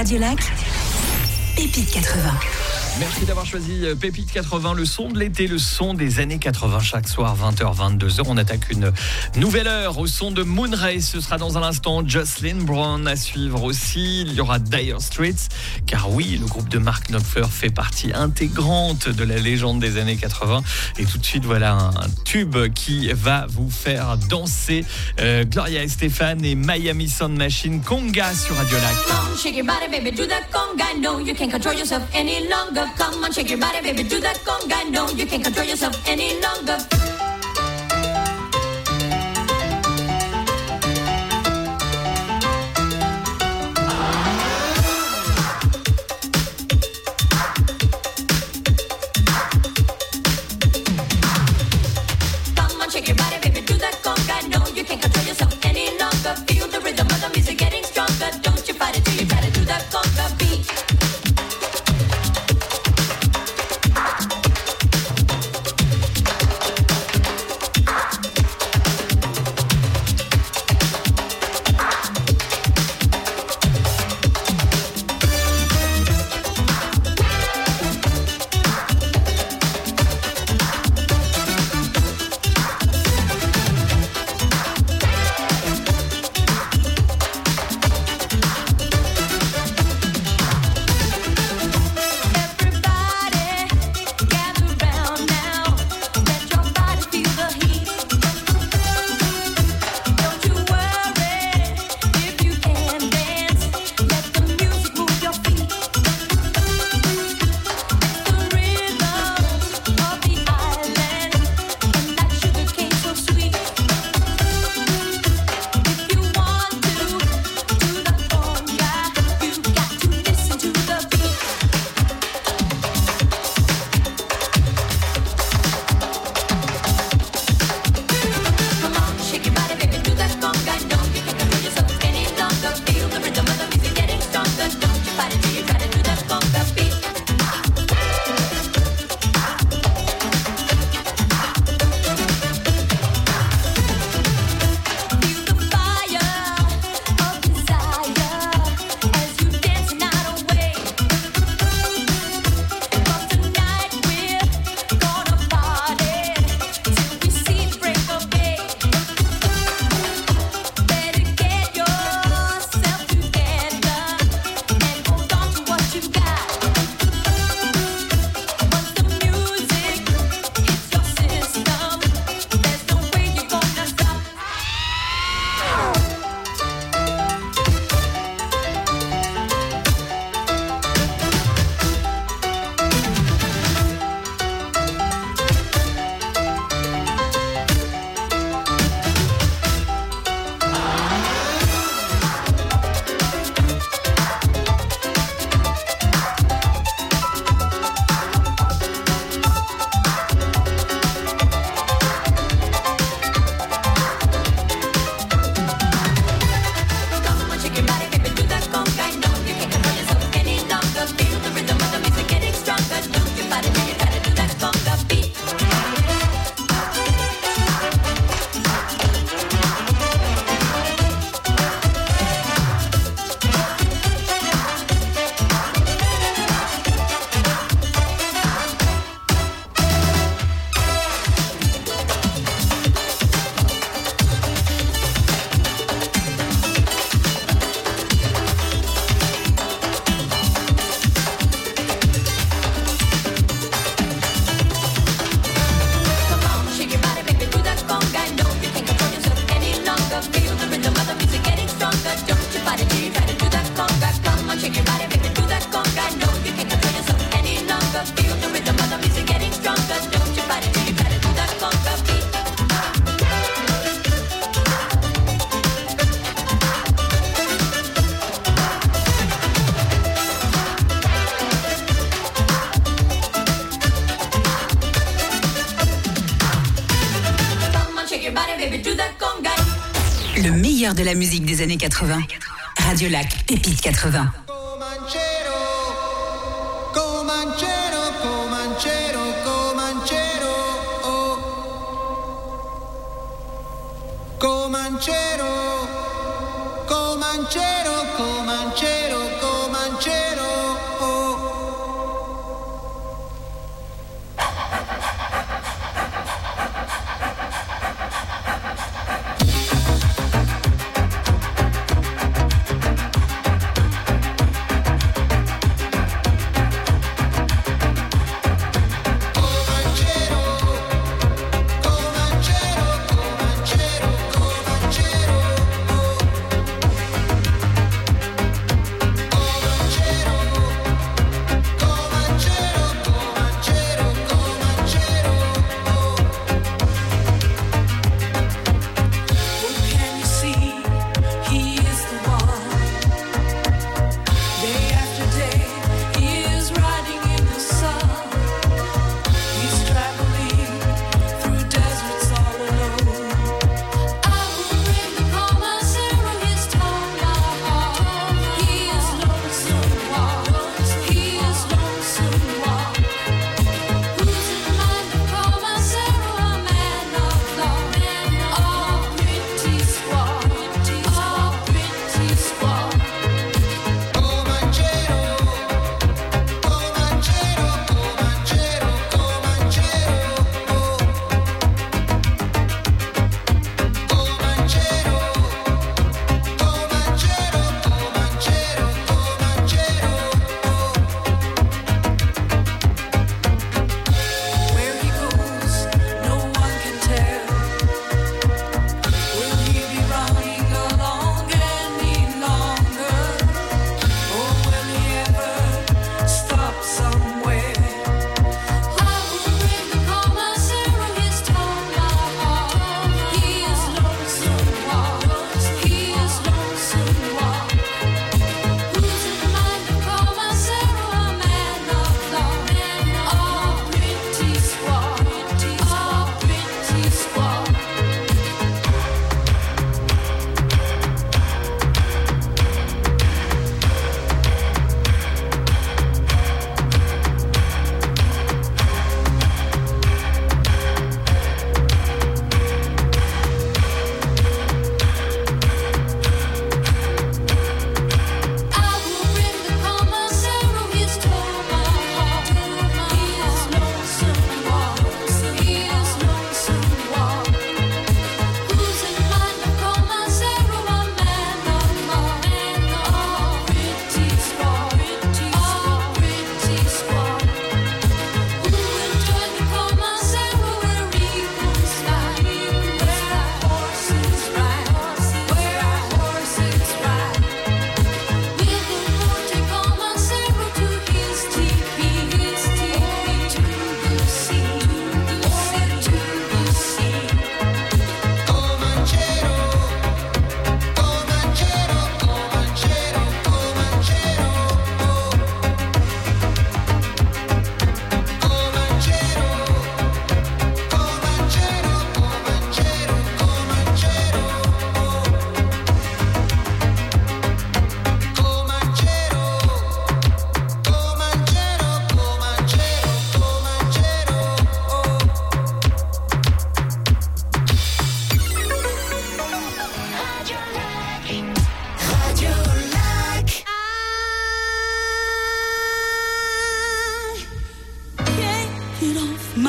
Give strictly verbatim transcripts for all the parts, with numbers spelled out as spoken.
Radio Lac, Pépite quatre-vingts. Merci d'avoir choisi Pépite quatre-vingts, le son de l'été, le son des années quatre-vingts. Chaque soir, vingt heures, vingt-deux heures, on attaque une nouvelle heure au son de Moon Ray. Ce sera dans un instant Jocelyn Brown à suivre aussi. Il y aura Dire Straits, car oui, le groupe de Mark Knopfler fait partie intégrante de la légende des années quatre-vingts. Et tout de suite, voilà un, un tube qui va vous faire danser. Euh, Gloria Estefan et Miami Sound Machine, Conga sur Radio Lac. Shake your body, baby, do that conga. No, you can't control yourself any longer. Come on, shake your body, baby, do that conga. No, you can't control yourself any longer. Come on, shake your body, baby, do that conga. No, you can't control yourself any longer. Feel the rhythm of the music getting stronger. Don't you fight it till you try to do that conga beat. Le meilleur de la musique des années quatre-vingts. Radio Lac, Pépite quatre-vingts. Comanchero, Comanchero, Comanchero, Comanchero.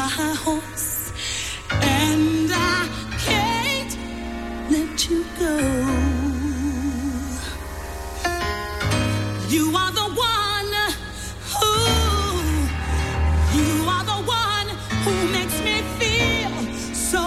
my horse, and I can't let you go. You are the one who, you are the one who makes me feel so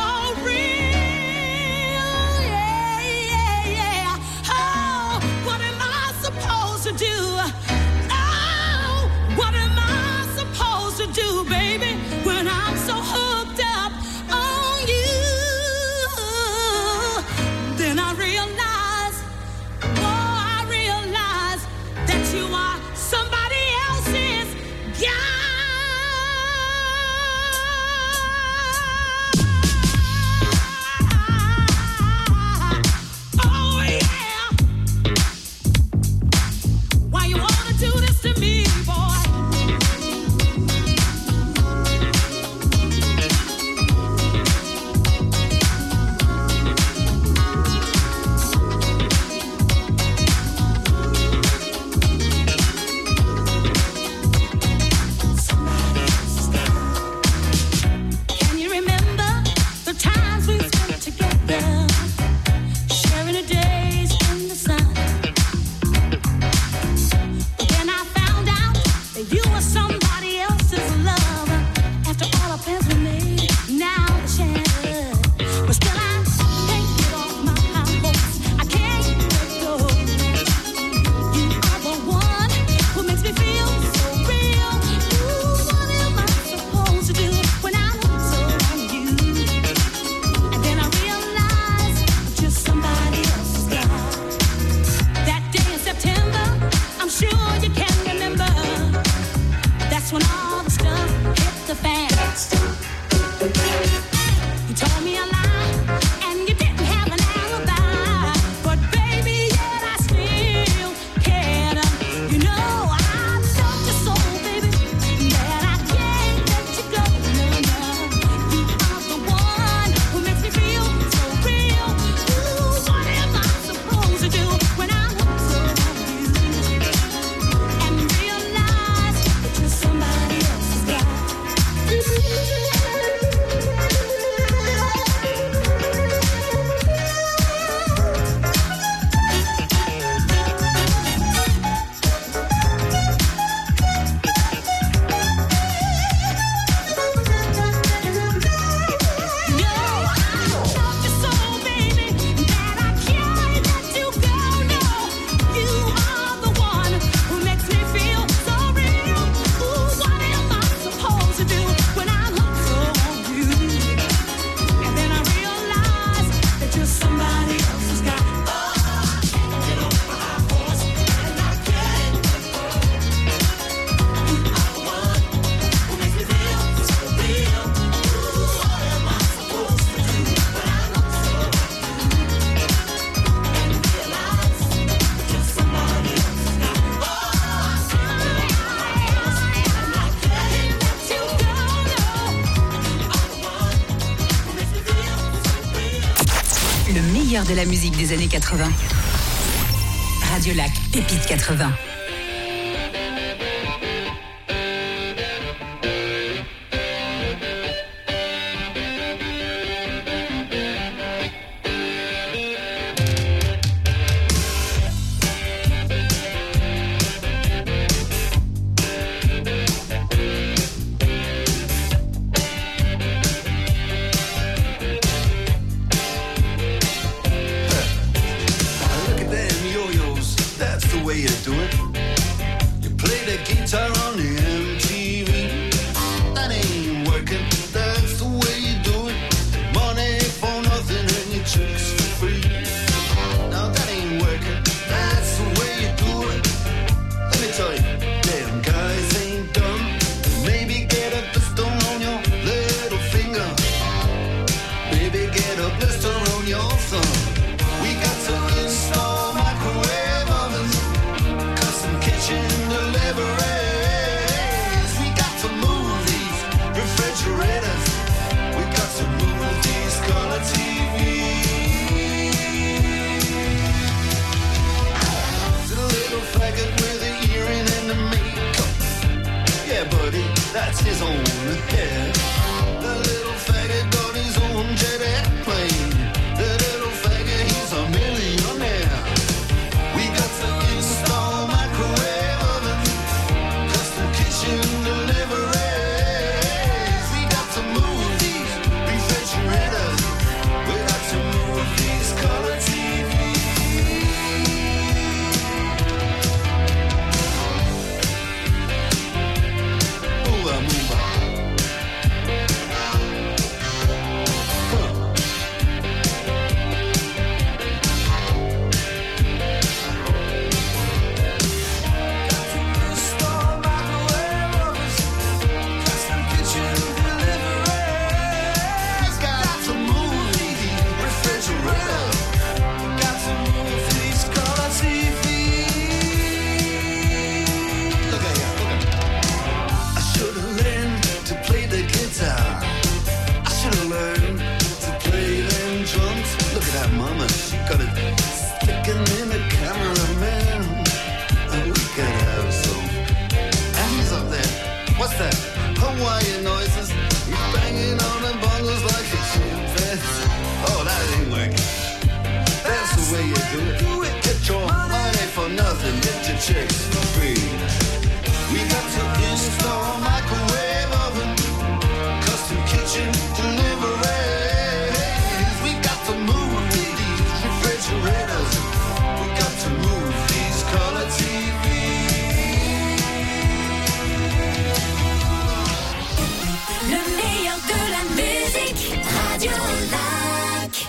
real. Yeah, yeah, yeah. Oh, what am I supposed to do? Oh, what am I supposed to do, baby, when I'm so hooked up on you? Then I realize, oh, I realize that you are somebody else's guy. Oh, yeah. Why you wanna do this to me, boy? Can you remember the times we spent together, sharing the days in the sun? But then I found out that you were somebody else's love. After all the plans we made, now they're shattered. But still I can't get off my hopes. I can't let go. You are the one who makes me feel so real. Ooh, what am I supposed to do when I'm so on you? And then I realize I'm just somebody else's guy. That day in September, I'm sure you can remember. That's when all the stuff hit the fan. You told me a lie, and you didn't have an alibi. But baby, yet I still cared. You know I love you so, baby, that I can't let you go. No, no. You are the one who makes me feel so real. Ooh, what am I supposed to do when I'm so on you? And realize that you're somebody else's guy. No, I love you so, baby, that I can't let you go. No, you are the one who makes me feel so real. Ooh, what am I supposed to do when I'm hooked so on you? And then I realize that you're somebody else's guy. Oh, I can't get off my horse, and I can't let go. You are the one who makes me feel so real. Ooh, what am I supposed to do when I'm hooked so on you? And realize that you're somebody else's guy. Oh, I can't get off my horse, and I can't let you go. No, you are the one who makes me feel so real. Le meilleur de la musique des années quatre-vingts. Radio Lac, Pépite quatre-vingts. Look at them yo-yos, that's the way you do it. You play the guitar on the M T V. That ain't working, that's the way you do it. Money for nothing and your chicks for free. Now that ain't working, that's the way you do it. Let me tell you, damn guys ain't dumb. Maybe get a blister on your little finger. Maybe get a blister on your thumb. We got to install microwave ovens, custom kitchen deliveries. We got to move these refrigerators. We got to move these color T Vs. The little faggot with the earring and the makeup. Yeah, buddy, that's his own hair. that Hawaiian noises. He's banging on the bongos like a chimpanzee. Oh, that ain't working. That's the way you do it. Do it. Get your money for nothing. Get your chicks for free. We got to install a microwave oven, custom kitchen deliveries. We got to move these refrigerators. We got to move these color T Vs. Le meilleur de la musique, Radio Lac.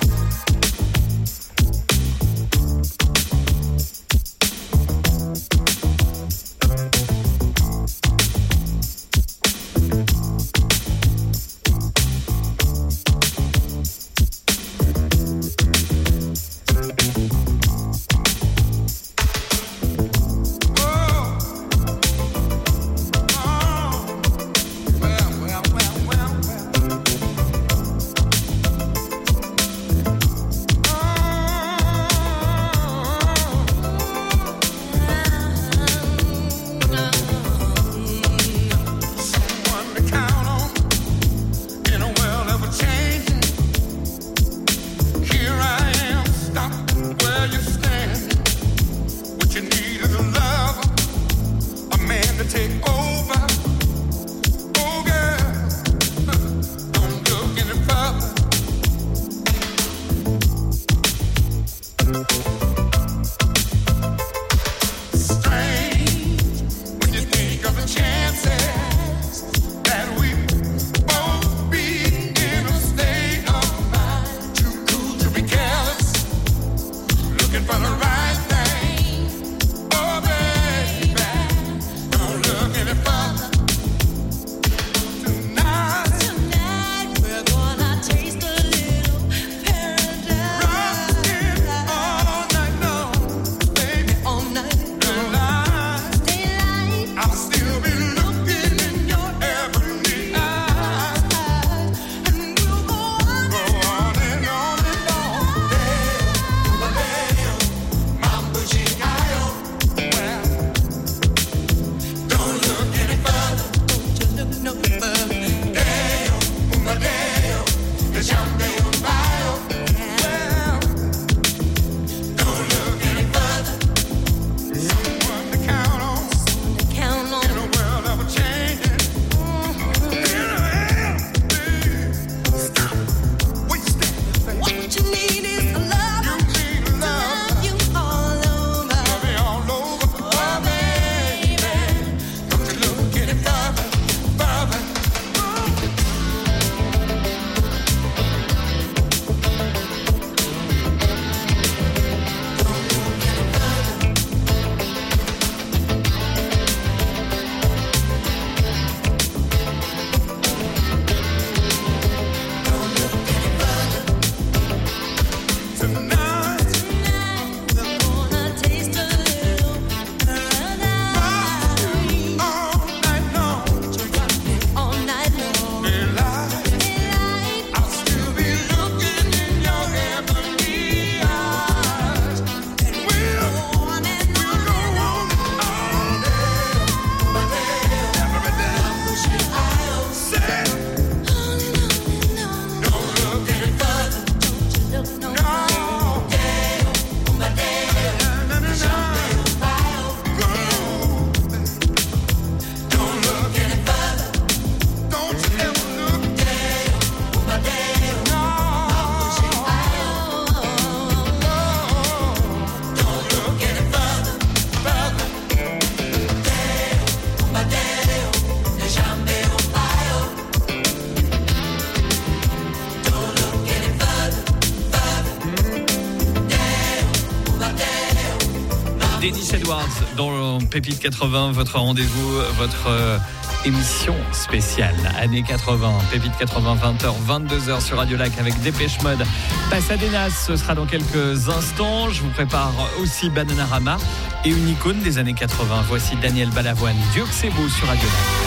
Dennis Edwards dans Pépite quatre-vingts, votre rendez-vous, votre euh, émission spéciale années quatre-vingts. Pépite quatre-vingts, vingt heures, vingt-deux heures sur Radio Lac avec Dépêche Mode. Pasadenas, ce sera dans quelques instants. Je vous prépare aussi Bananarama et une icône des années quatre-vingts. Voici Daniel Balavoine, Dieu que c'est beau sur Radio Lac.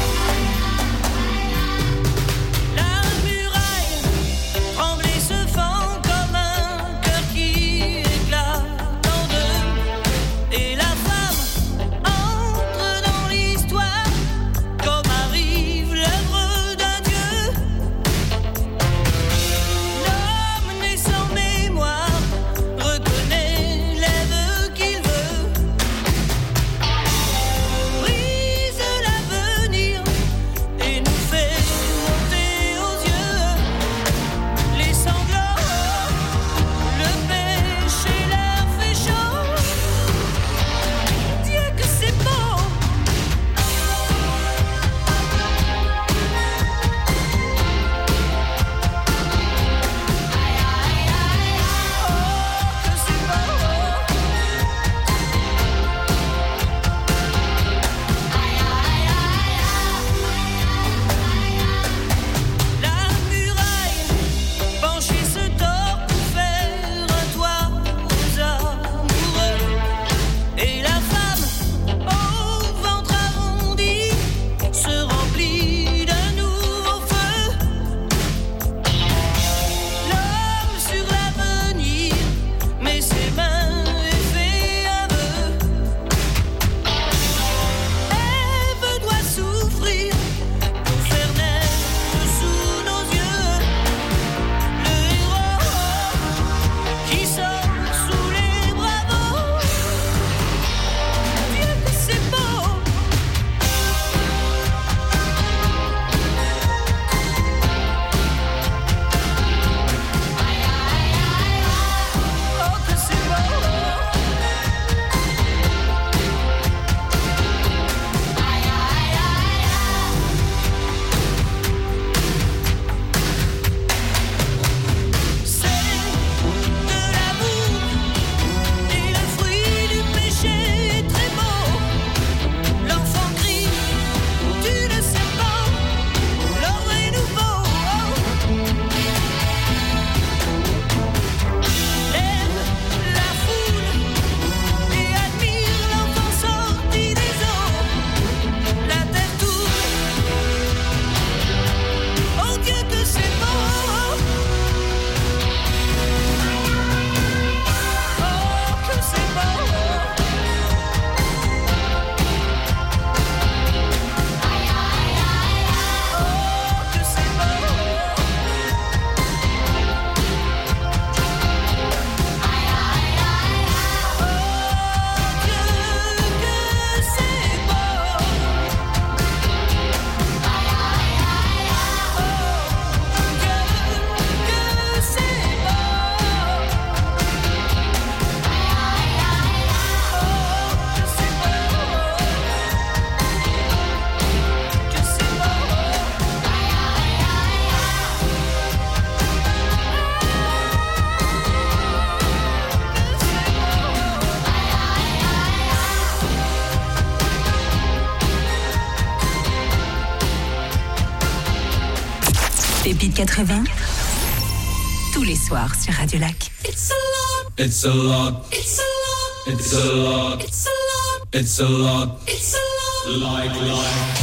Et la femme entre dans l'histoire comme Harry Pépite quatre-vingts, tous les soirs sur Radio Lac. It's a lot. It's a lot. It's a lot. It's a lot. It's a lot. It's a lot. It's a lot. Like life.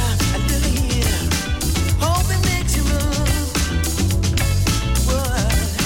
Hoping that you move. What?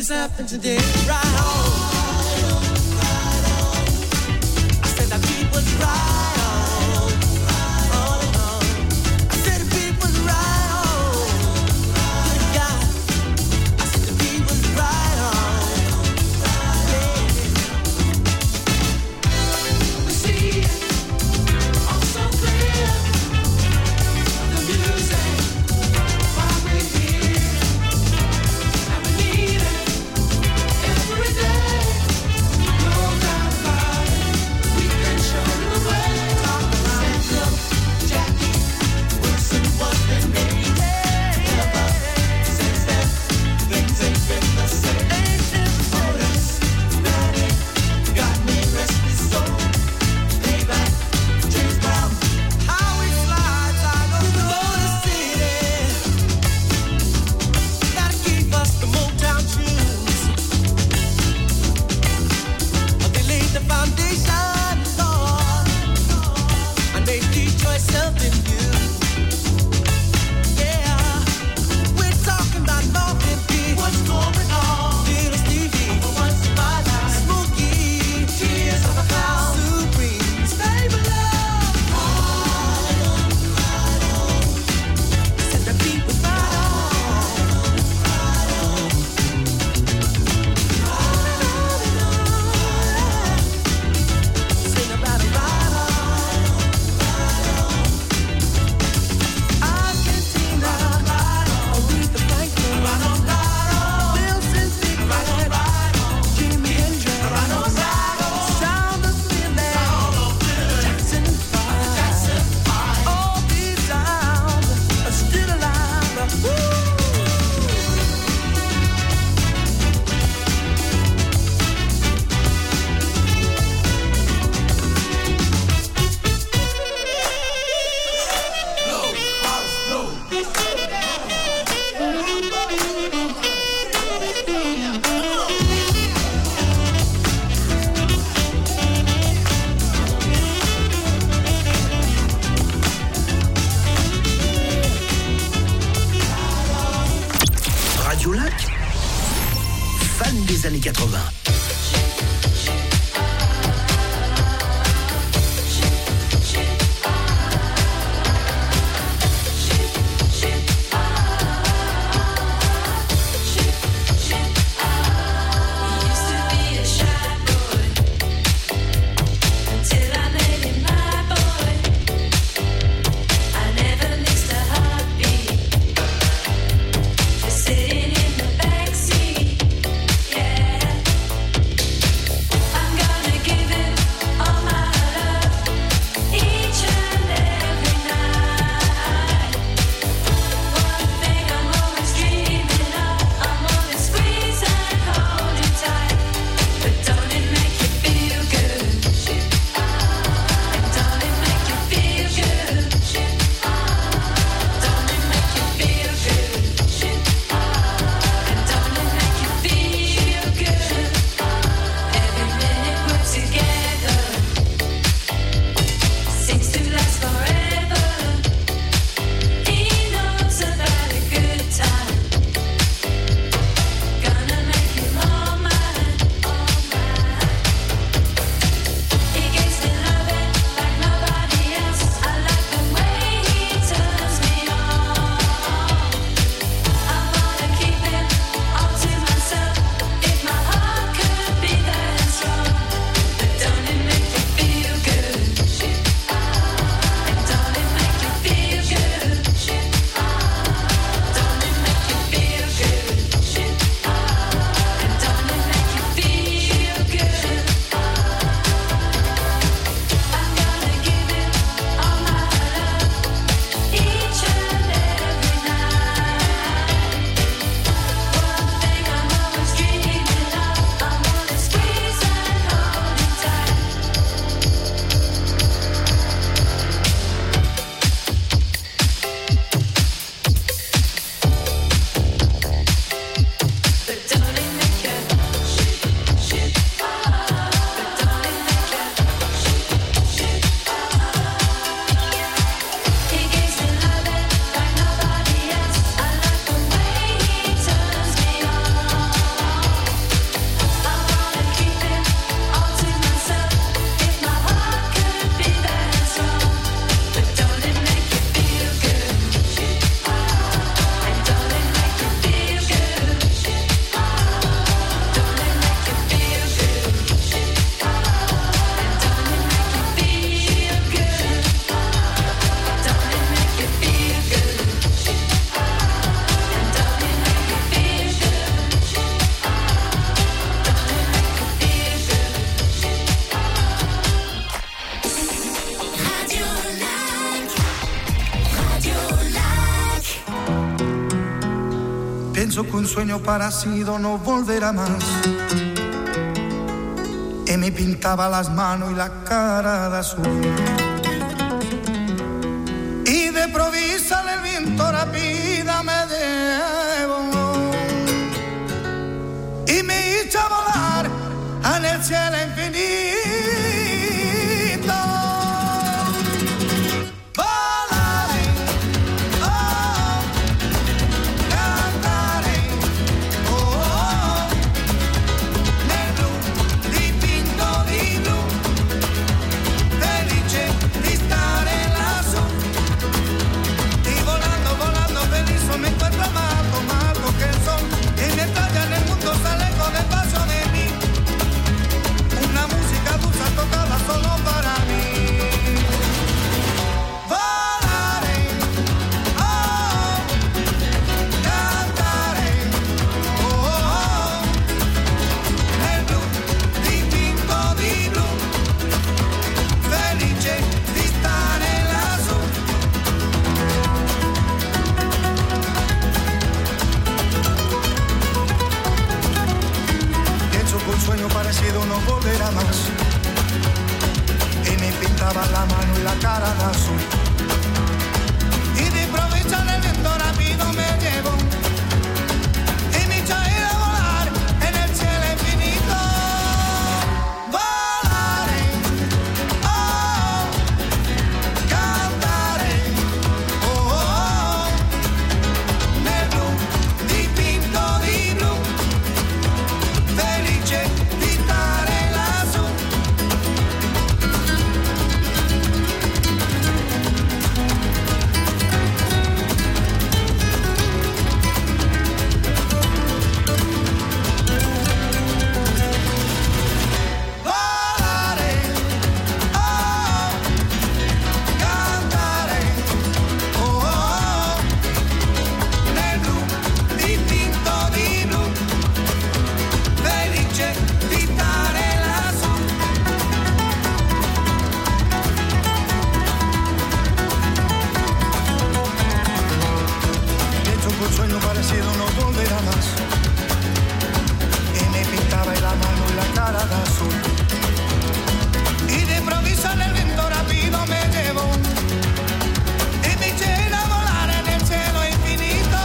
just happened today. Right on. I said the beat was right on. On and on. I said the beat was right on. Good God. I said the beat was right on. Yeah. We see it all so clear. The music, why we're here, and we need it every day. No doubt about it, we can show the way. Sandra, Jackie, Wilson, what they made. Never since then, things ain't been the same. Otis, Maddie, got me restless soul. Payback, James Brown, how he slides out of the Motor City. Gotta keep us the Motown tunes. They laid the foundation, Lord, and they Detroit something new. Yeah, we're talking about Northern Beat. What's going on? Little Stevie, once in my life. Smokey, Tears of a Clown. Supreme, Stable Love. Right on, right on. Said the beat was right on. Right on, right on. Sing about it, right on. Argentina, Aretha Franklin, Wilson Pickett, Jimi Hendrix, Sound of Philly, Jackson Five. All these sounds are still alive. Woo! Radio Lac, fan des années quatre-vingts. Used to be a shy boy until I made him my boy. I never missed a heartbeat, just sitting in the backseat. Yeah, Penso che un sogno parecido no volverá más. Y me pintaba las manos y la cara de azul. Y de provisa el viento rápida me llevó. Y me hizo volar en el cielo infinito. Me encuentro más tomado que el sol y mientras ya en el mundo se alejo despacio de mí. Una música dulce tocada solo para mí. Volaré, oh, cantaré, oh, oh, nel blu dipinto di blu, felice di stare lassù. Un sueño parecido no volverá más. Y me pintaba la mano y la cara de azul. Y de improviso el viento rápido me llevó. Y me hizo ir a volar en el cielo infinito. Volaré, oh, cantaré, oh, oh, nel blu dipinto di blu. Felice di stare lassù. Volare, oh, cantare, oh, oh, nel blu dipinto di blu. Felice di stare lassù. Pienso que un sueño parecido no volverá más. Y me pintaba la mano y la cara de azul. Y de improviso en el viento rápido me llevó. Y me eché a volar en el cielo infinito.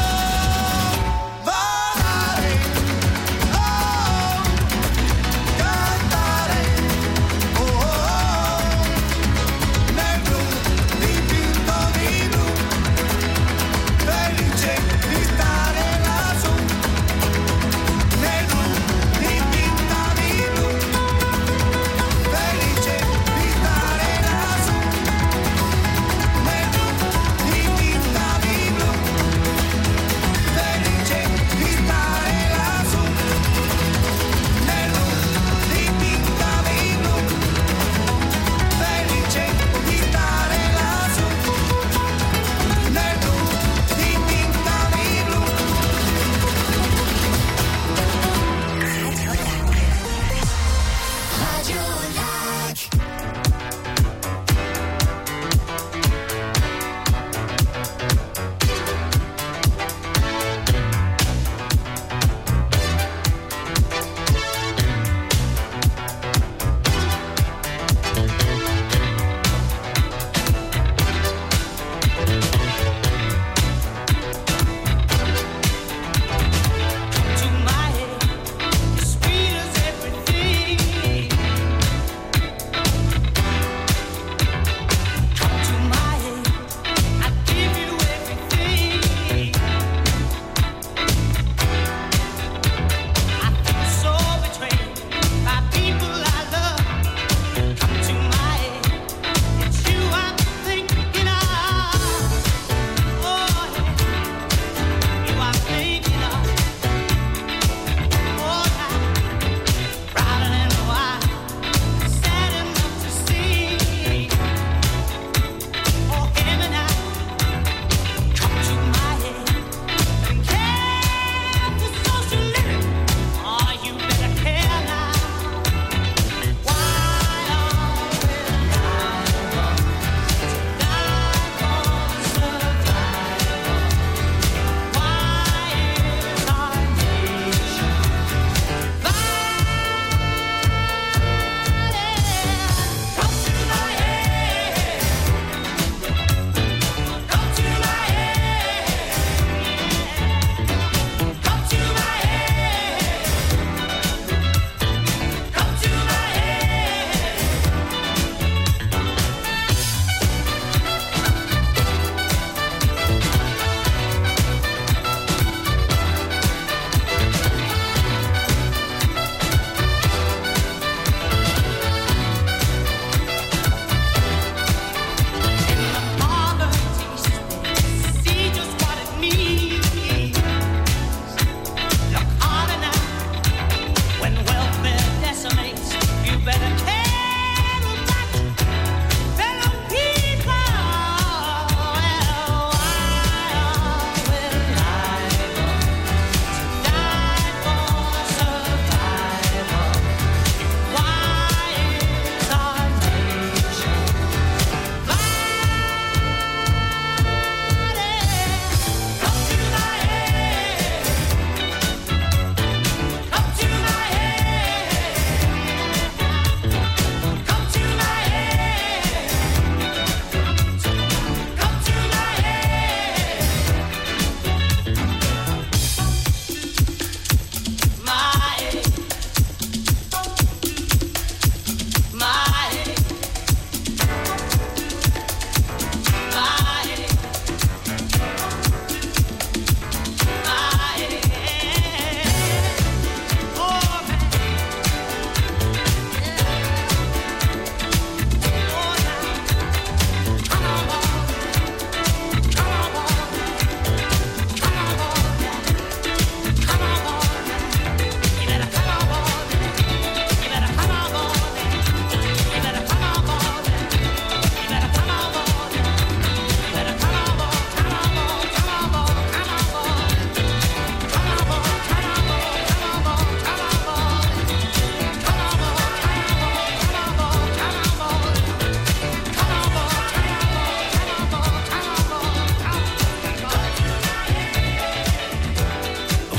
Volaré, oh, cantare, oh, oh, nel blu dipinto di blu, felice di stare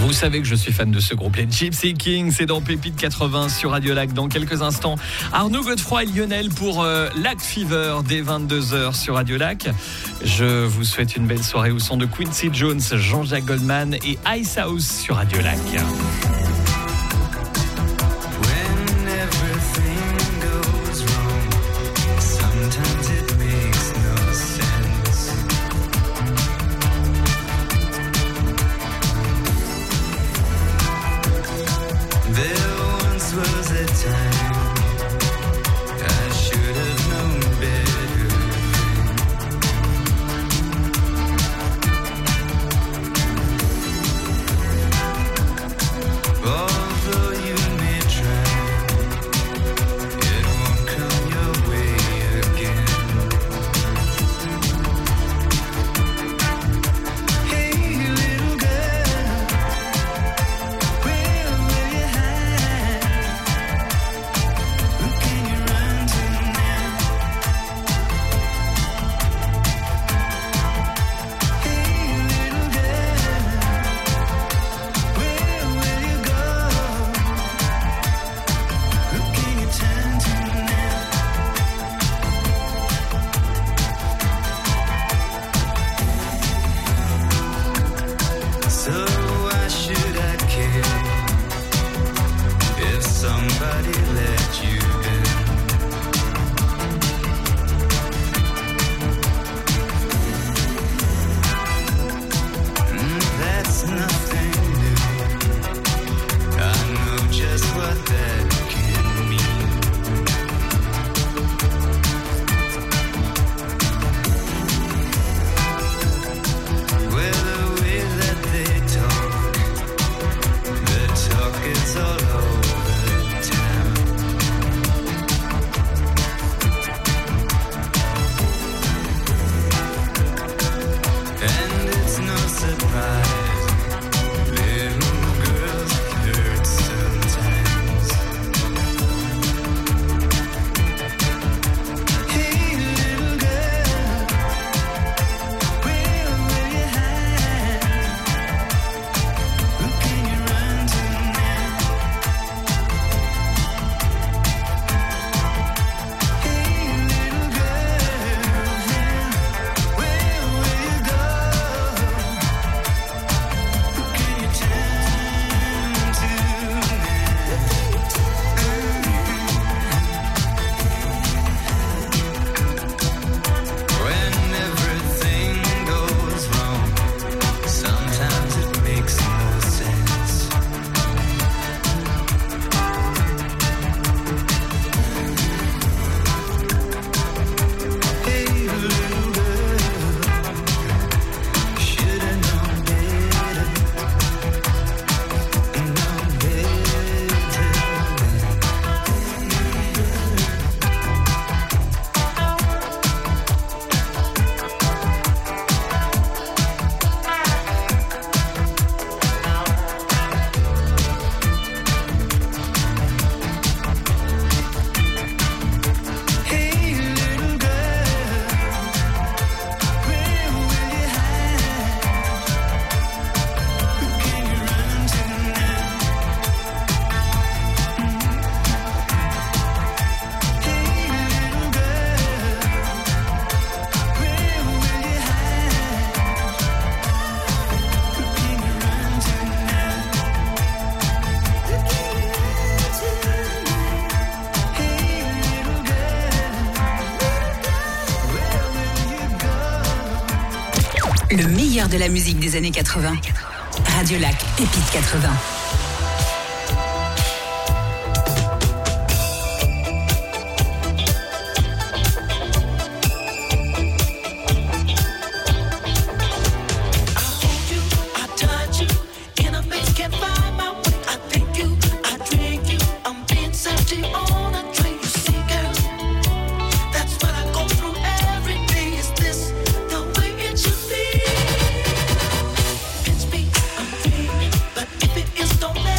Vous savez que je suis fan de ce groupe, les Gypsy Kings. C'est dans Pépite quatre-vingts sur Radio Lac. Dans quelques instants, Arnaud Godefroy et Lionel pour euh, Lac Fever dès vingt-deux heures sur Radio Lac. Je vous souhaite une belle soirée au son de Quincy Jones, Jean-Jacques Goldman et Ice House sur Radio Lac. When everything goes wrong, sometimes it makes no sense. There once was a time I should have known better. Although you may try, it won't come your way again. Hey, little girl, where will you hide? Who can you run to now? Hey, little girl, where will you go? Who can you turn to now? So why should I care if somebody let you in? Mm, that's nothing new. I know just what that can mean. Well, the way that they talk, the talk is all over town. And it's no surprise, little girls hurt sometimes. Hey, little girl, where will you hide? Who can you run to now? Hey, little girl, where will you go? Who can you turn to now? When everything goes wrong, sometimes it makes no sense. Hey, little girl, should've known better, known better. Hey, little girl, where will you hide? Who can you run to now? Hey, little girl, where will you hide? Who can you run to now? Who can you run to now? Hey, little girl, where will you go? Le meilleur de la musique des années quatre-vingts. Radio Lac, Pépite quatre-vingts. I hold you, I touch you, in a maze can't find my way. I think you, I drink you, I'm being searching on a train. You see, girl, that's what I go through every day. Is this the way it should be? Pinch me, I'm dreaming, but if it is, don't let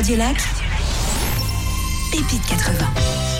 Radio Lac, Pépite quatre-vingts.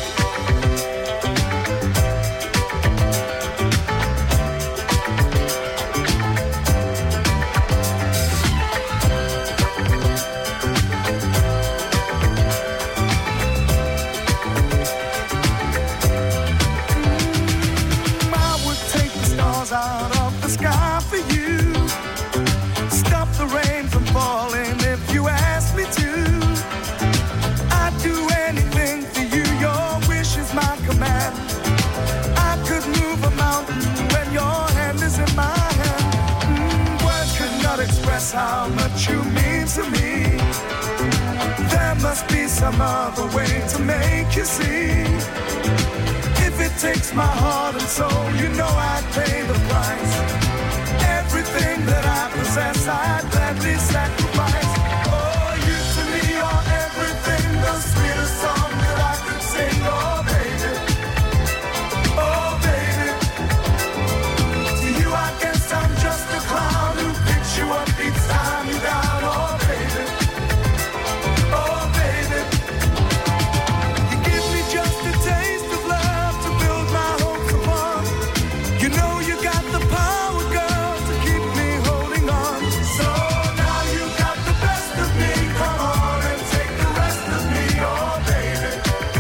I would take the stars out of the sky for you. Stop the rain from falling if you ask me to. I'd do anything for you, your wish is my command. I could move a mountain when your hand is in my hand. Mm, words could not express how much you mean to me. There must be some other way to make you see. If it takes my heart and soul, you know I'd pay the price. Everything that I possess, I'd gladly sacrifice. Oh, you to me are everything, the sweetest song that I could sing. Oh, baby, oh, baby. To you, I guess I'm just a clown who picks you up each time you're down. Oh, baby, oh, baby. You give me just a taste of love to build my hopes upon. You know you got the power, girl, to keep me holding on. So now you got the best of me. Come on and take the rest of me, oh baby.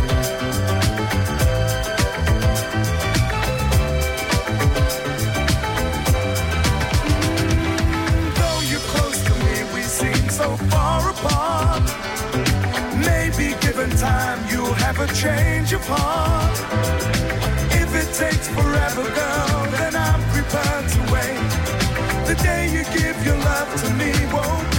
Though you're close to me, we seem so far apart. Maybe given time, you'll have a change of heart. If it takes forever, girl, then I'm prepared to wait. The day you give your love to me won't